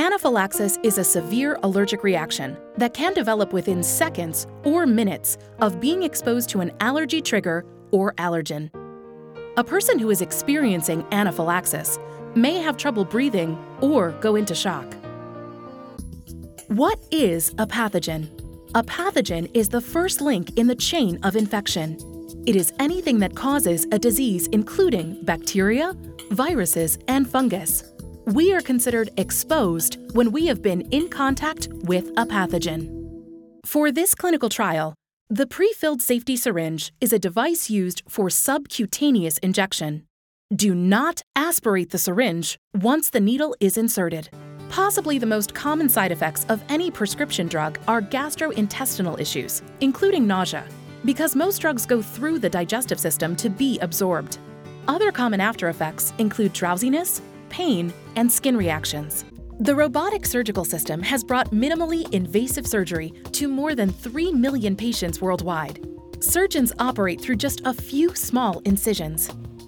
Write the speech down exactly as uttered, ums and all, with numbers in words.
Anaphylaxis is a severe allergic reaction that can develop within seconds or minutes of being exposed to an allergy trigger or allergen. A person who is experiencing anaphylaxis may have trouble breathing or go into shock. What is a pathogen? A pathogen is the first link in the chain of infection. It is anything that causes a disease, including bacteria, viruses, and fungus. We are considered exposed when we have been in contact with a pathogen. For this clinical trial, the pre-filled safety syringe is a device used for subcutaneous injection. Do not aspirate the syringe once the needle is inserted. Possibly the most common side effects of any prescription drug are gastrointestinal issues, including nausea, because most drugs go through the digestive system to be absorbed. Other common after effects include drowsiness, pain, and skin reactions. The robotic surgical system has brought minimally invasive surgery to more than three million patients worldwide. Surgeons operate through just a few small incisions.